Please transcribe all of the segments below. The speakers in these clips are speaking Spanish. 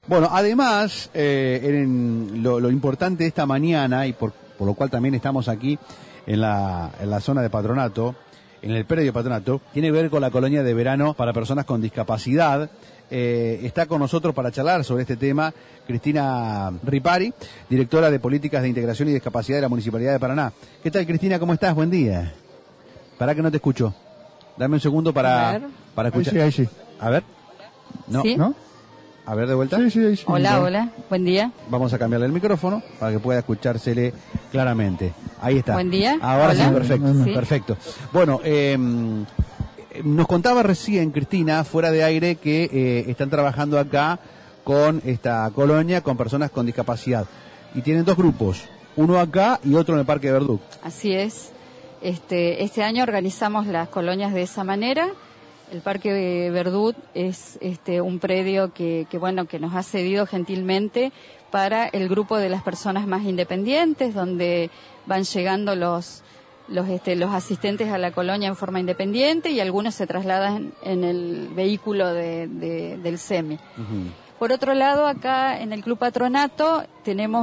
Bueno, además, lo importante de esta mañana, y por lo cual también estamos aquí en la zona de Patronato, en el predio de Patronato, tiene que ver con la colonia de verano para personas con discapacidad. Está con nosotros para charlar sobre este tema Cristina Ripari, directora de Políticas de Integración y Discapacidad de la Municipalidad de Paraná. ¿Qué tal, Cristina? ¿Cómo estás? Buen día. Pará que no te escucho. Dame un segundo para escuchar. Ahí sí. A ver. No, ¿Sí? ¿no? A ver, de vuelta. Sí, ahí sí. Hola, buen día. Vamos a cambiarle el micrófono para que pueda escuchársele claramente. Ahí está. Buen día. Ahora Hola. sí, perfecto. Sí. Perfecto. Bueno, nos contaba recién, Cristina, fuera de aire, que están trabajando acá con esta colonia con personas con discapacidad. Y tienen dos grupos, uno acá y otro en el Parque Verdú. Así es. Este año organizamos las colonias de esa manera. El Parque de Verdú es un predio que nos ha cedido gentilmente para el grupo de las personas más independientes, donde van llegando los asistentes a la colonia en forma independiente y algunos se trasladan en el vehículo del SEMI. Uh-huh. Por otro lado, acá en el Club Patronato tenemos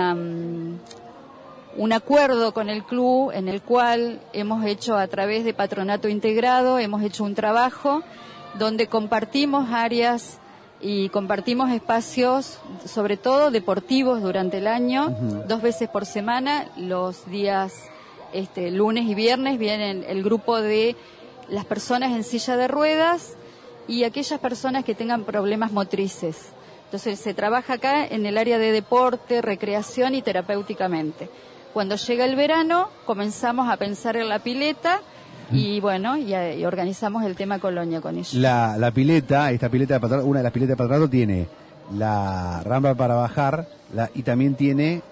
un acuerdo con el club en el cual hemos hecho a través de Patronato Integrado, hemos hecho un trabajo donde compartimos áreas y compartimos espacios, sobre todo deportivos durante el año, Uh-huh. 2 veces por semana, los días lunes y viernes vienen el grupo de las personas en silla de ruedas y aquellas personas que tengan problemas motrices. Entonces se trabaja acá en el área de deporte, recreación y terapéuticamente. Cuando llega el verano, comenzamos a pensar en la pileta y organizamos el tema colonia con ellos. La pileta, esta pileta de Patronato, una de las piletas de Patronato tiene la rampa para bajar y también tiene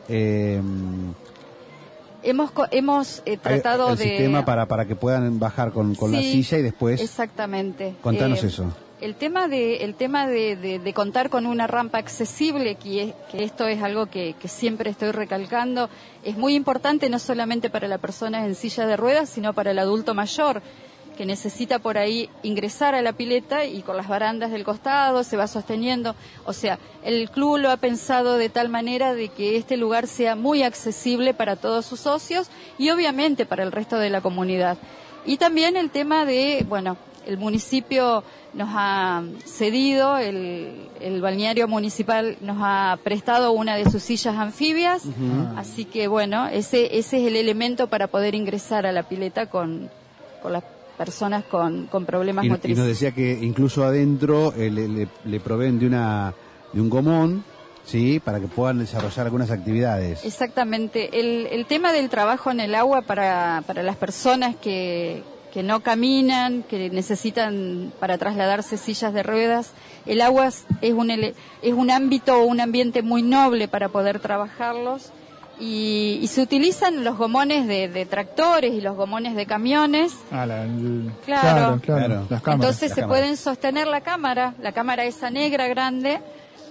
Hemos tratado el sistema para que puedan bajar con la silla y después. Exactamente. Contanos eso. El tema de contar con una rampa accesible, que esto es algo que siempre estoy recalcando, es muy importante no solamente para la persona en silla de ruedas, sino para el adulto mayor, que necesita por ahí ingresar a la pileta y con las barandas del costado se va sosteniendo. O sea, el club lo ha pensado de tal manera de que este lugar sea muy accesible para todos sus socios y obviamente para el resto de la comunidad. Y también el tema de, el municipio nos ha cedido, el balneario municipal nos ha prestado una de sus sillas anfibias, así que ese es el elemento para poder ingresar a la pileta con las personas con problemas motrices. Y nos decía que incluso adentro le proveen de un gomón, sí, para que puedan desarrollar algunas actividades. Exactamente. El tema del trabajo en el agua para las personas que no caminan, que necesitan para trasladarse sillas de ruedas, el agua es un ámbito, un ambiente muy noble para poder trabajarlos y se utilizan los gomones de tractores y los gomones de camiones. Claro. Las cámaras. Entonces se pueden sostener la cámara esa negra grande.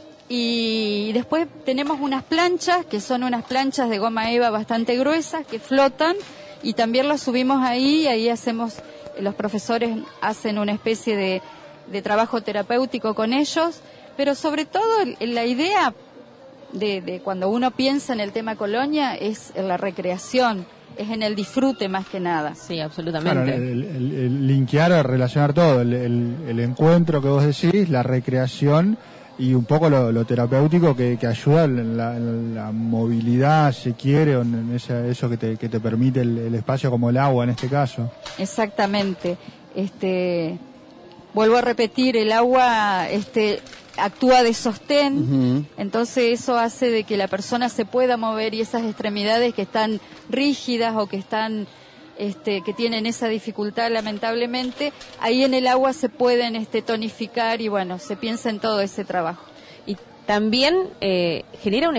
Y después tenemos unas planchas, que son unas planchas de goma eva bastante gruesas, que flotan, y también las subimos ahí, y ahí los profesores hacen una especie de trabajo terapéutico con ellos, pero sobre todo la idea de cuando uno piensa en el tema colonia es en la recreación, es en el disfrute más que nada. Sí, absolutamente. Claro, el linkear, relacionar todo, el encuentro que vos decís, la recreación y un poco lo terapéutico que ayuda en la movilidad, si quiere, o en eso que te permite el espacio como el agua en este caso. Exactamente. Vuelvo a repetir, el agua actúa de sostén, entonces eso hace de que la persona se pueda mover y esas extremidades que están rígidas o que están que tienen esa dificultad lamentablemente, ahí en el agua se pueden tonificar y se piensa en todo ese trabajo. Y también genera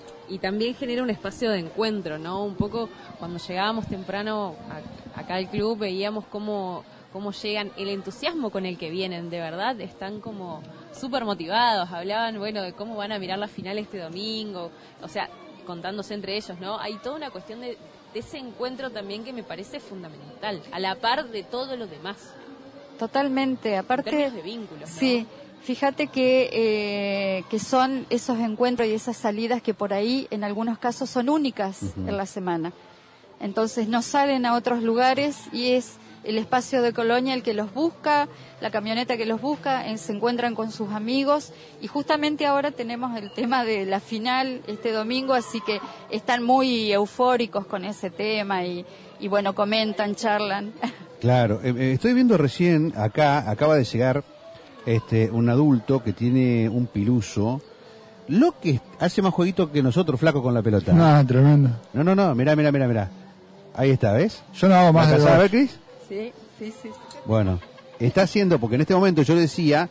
un espacio de encuentro, ¿no? Un poco cuando llegábamos temprano acá al club veíamos cómo llegan, el entusiasmo con el que vienen, de verdad, están como súper motivados, hablaban, de cómo van a mirar la final este domingo, o sea, contándose entre ellos, ¿no? Hay toda una cuestión de ese encuentro también que me parece fundamental, a la par de todo lo demás. Totalmente, aparte... En términos de vínculos, ¿no? Sí, Fíjate que son esos encuentros y esas salidas que por ahí en algunos casos son únicas en la semana. Entonces no salen a otros lugares y es el espacio de Colonia el que los busca, la camioneta que los busca, se encuentran con sus amigos y justamente ahora tenemos el tema de la final este domingo, así que están muy eufóricos con ese tema y bueno, comentan, charlan. Claro, estoy viendo recién acá, acaba de llegar un adulto que tiene un piluso, lo que hace más jueguito que nosotros, flaco, con la pelota. No, tremendo. No, mirá. Ahí está, ¿ves? Yo no hago más de ¿A ver, dos. Cris? Sí. Bueno, está haciendo, porque en este momento yo decía,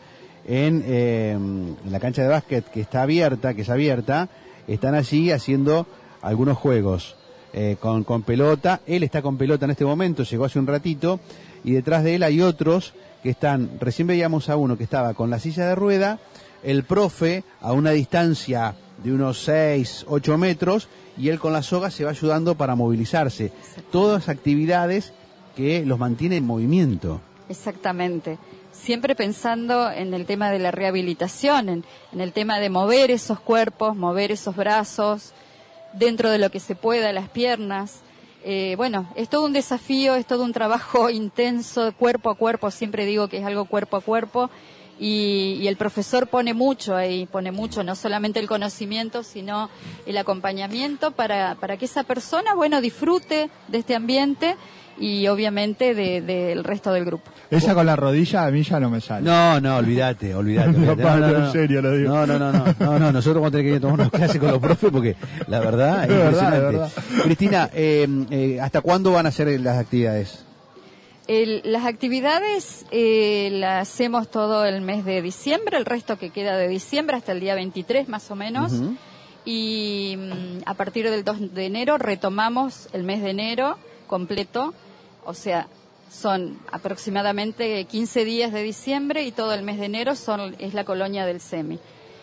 en la cancha de básquet que es abierta, están allí haciendo algunos juegos con pelota. Él está con pelota en este momento, llegó hace un ratito, y detrás de él hay otros que están, recién veíamos a uno que estaba con la silla de rueda, el profe a una distancia de unos 6, 8 metros, y él con la soga se va ayudando para movilizarse. Todas actividades que los mantiene en movimiento. Exactamente. Siempre pensando en el tema de la rehabilitación, en el tema de mover esos cuerpos, mover esos brazos, dentro de lo que se pueda, las piernas. Bueno, es todo un desafío, es todo un trabajo intenso, cuerpo a cuerpo, siempre digo que es algo cuerpo a cuerpo, y el profesor pone mucho ahí, no solamente el conocimiento, sino el acompañamiento para que esa persona, bueno, disfrute de este ambiente y obviamente del resto del grupo. Esa con la rodilla a mí ya no me sale. No, olvídate. No, Pablo, en serio lo digo. No, nosotros vamos a tener que ir a tomar unas clases con los profes porque la verdad es impresionante. Verdad. Cristina, ¿hasta cuándo van a ser las actividades? Las actividades las hacemos todo el mes de diciembre, el resto que queda de diciembre hasta el día 23 más o menos. Uh-huh. Y a partir del 2 de enero retomamos el mes de enero completo, o sea, son aproximadamente 15 días de diciembre y todo el mes de enero es la colonia del SEMI.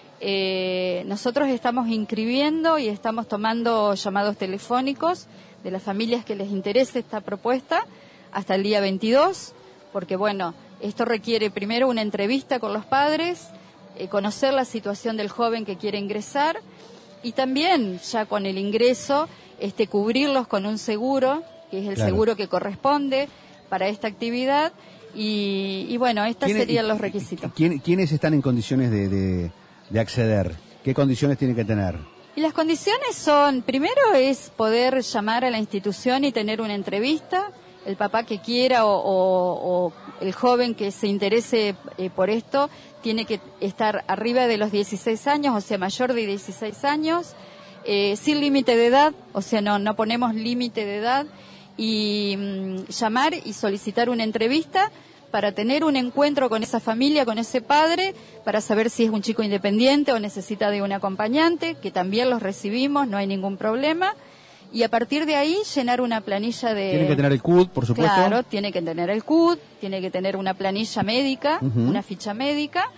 Nosotros estamos inscribiendo y estamos tomando llamados telefónicos de las familias que les interese esta propuesta hasta el día 22, porque bueno, esto requiere primero una entrevista con los padres, conocer la situación del joven que quiere ingresar y también ya con el ingreso cubrirlos con un seguro, que es el seguro que corresponde para esta actividad y bueno, estos serían los requisitos. ¿Quiénes están en condiciones de acceder? ¿Qué condiciones tienen que tener? Y las condiciones son, primero es poder llamar a la institución y tener una entrevista, el papá que quiera o el joven que se interese por esto tiene que estar arriba de los 16 años, o sea, mayor de 16 años, sin límite de edad, o sea, no ponemos límite de edad, y llamar y solicitar una entrevista para tener un encuentro con esa familia, con ese padre, para saber si es un chico independiente o necesita de un acompañante, que también los recibimos, no hay ningún problema. Y a partir de ahí llenar una planilla de... Tiene que tener el CUD, por supuesto. Claro, tiene que tener el CUD, tiene que tener una planilla médica, una ficha médica,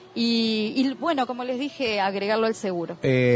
y bueno, como les dije, agregarlo al seguro.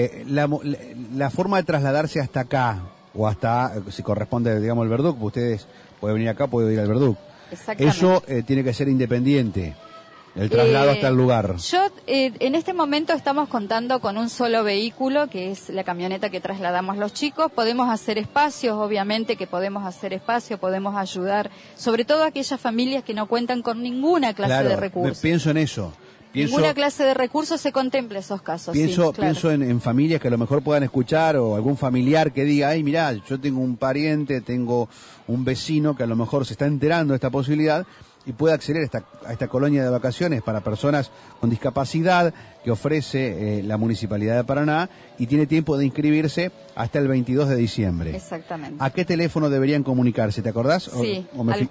La forma de trasladarse hasta acá, o hasta, si corresponde, digamos, el Verduc, ustedes pueden venir acá, pueden ir al Verduc. Exactamente. Eso tiene que ser independiente, el traslado hasta el lugar. En este momento estamos contando con un solo vehículo, que es la camioneta que trasladamos los chicos. Podemos hacer espacios, obviamente que podemos hacer espacio, podemos ayudar, sobre todo a aquellas familias que no cuentan con ninguna clase de recursos. Pienso en eso. Ninguna clase de recursos se contempla esos casos. Pienso en familias que a lo mejor puedan escuchar o algún familiar que diga, ay, mirá, yo tengo un pariente, tengo un vecino que a lo mejor se está enterando de esta posibilidad y puede acceder a esta colonia de vacaciones para personas con discapacidad que ofrece la Municipalidad de Paraná y tiene tiempo de inscribirse hasta el 22 de diciembre. Exactamente. ¿A qué teléfono deberían comunicarse? ¿Te acordás? Sí, al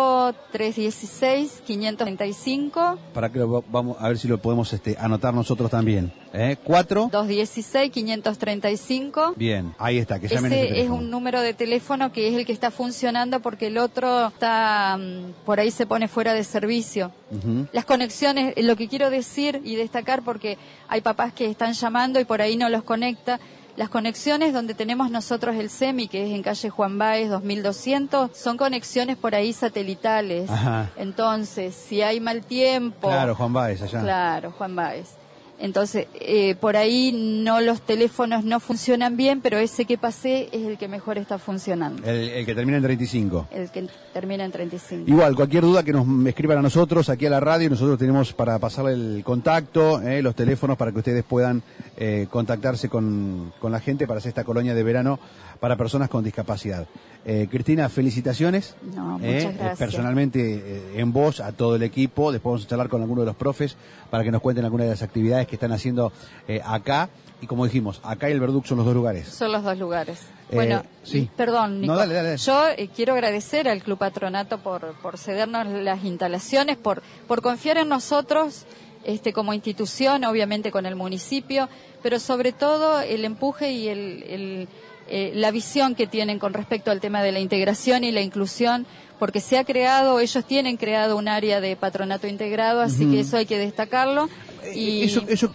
4316-535. Para que vamos a ver si lo podemos anotar nosotros también. 4 216-535. Bien, ahí está, que llamen ese ese teléfono. Es un número de teléfono que es el que está funcionando porque el otro está por ahí se pone fuera de servicio. Uh-huh. Las conexiones, lo que quiero decir y destacar, porque hay papás que están llamando y por ahí no los conecta, Las conexiones donde tenemos nosotros el SEMI, que es en calle Juan Báez 2200, son conexiones por ahí satelitales. Ajá. Entonces, si hay mal tiempo... Claro, Juan Báez allá. Claro, Juan Báez. Entonces, por ahí los teléfonos no funcionan bien, pero ese que pasé es el que mejor está funcionando. El que termina en 35. El que termina en 35. Igual, cualquier duda que nos escriban a nosotros aquí a la radio, nosotros tenemos para pasarle el contacto, los teléfonos para que ustedes puedan contactarse con la gente para hacer esta colonia de verano para personas con discapacidad. Cristina, felicitaciones. No, muchas gracias. Personalmente, en vos, a todo el equipo. Después vamos a charlar con alguno de los profes para que nos cuenten algunas de las actividades que están haciendo acá. Y como dijimos, acá y el Verduc son los dos lugares. Son los dos lugares. Bueno, sí. Perdón, Nico. No, dale. Yo quiero agradecer al Club Patronato por cedernos las instalaciones, por confiar en nosotros como institución, obviamente con el municipio, pero sobre todo el empuje y la visión que tienen con respecto al tema de la integración y la inclusión, porque ellos tienen creado un área de patronato integrado, así que eso hay que destacarlo. Y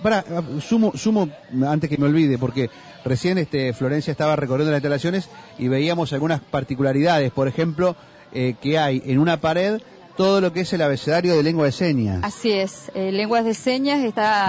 sumo antes que me olvide, porque recién Florencia estaba recorriendo las instalaciones y veíamos algunas particularidades, por ejemplo, que hay en una pared todo lo que es el abecedario de lengua de señas. Así es, lenguas de señas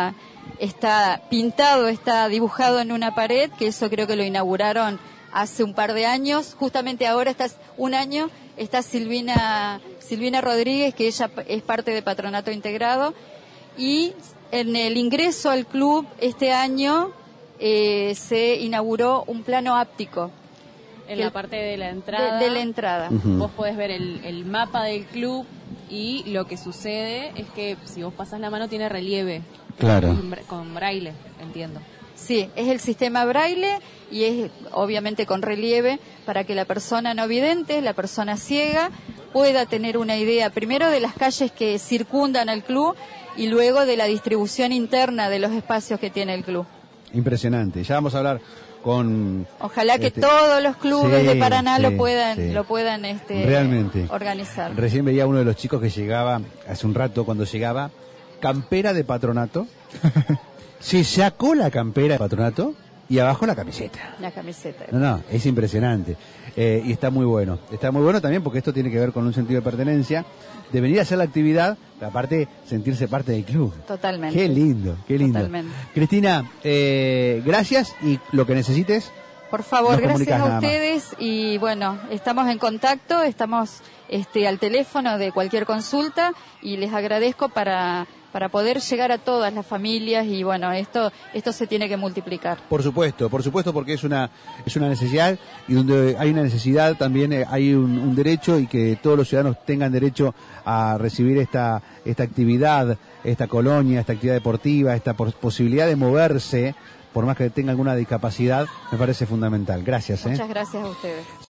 está pintado, está dibujado en una pared, que eso creo que lo inauguraron hace un par de años. Justamente ahora un año está Silvina Rodríguez, que ella es parte de Patronato Integrado, y en el ingreso al club este año se inauguró un plano áptico. En la parte de la entrada. De la entrada. Vos podés ver el mapa del club y lo que sucede es que si vos pasás la mano tiene relieve. Claro. Con braille, entiendo. Sí, es el sistema braille y es obviamente con relieve para que la persona no vidente, la persona ciega, pueda tener una idea primero de las calles que circundan al club y luego de la distribución interna de los espacios que tiene el club. Impresionante. Ya vamos a hablar con... Ojalá que todos los clubes de Paraná lo puedan realmente organizar. Recién veía uno de los chicos que llegaba hace un rato, cuando llegaba, campera de Patronato, se sacó la campera de Patronato y abajo la camiseta. La camiseta. No, es impresionante. Y está muy bueno. Está muy bueno también porque esto tiene que ver con un sentido de pertenencia, de venir a hacer la actividad, pero aparte sentirse parte del club. Totalmente. Qué lindo. Totalmente. Cristina, gracias y lo que necesites. Por favor, gracias a ustedes y bueno, estamos en contacto, estamos al teléfono de cualquier consulta y les agradezco para poder llegar a todas las familias y bueno, esto se tiene que multiplicar. Por supuesto, porque es una necesidad y donde hay una necesidad también hay un derecho y que todos los ciudadanos tengan derecho a recibir esta actividad, esta colonia, esta actividad deportiva, esta posibilidad de moverse, por más que tenga alguna discapacidad, me parece fundamental. Gracias. Muchas gracias a ustedes.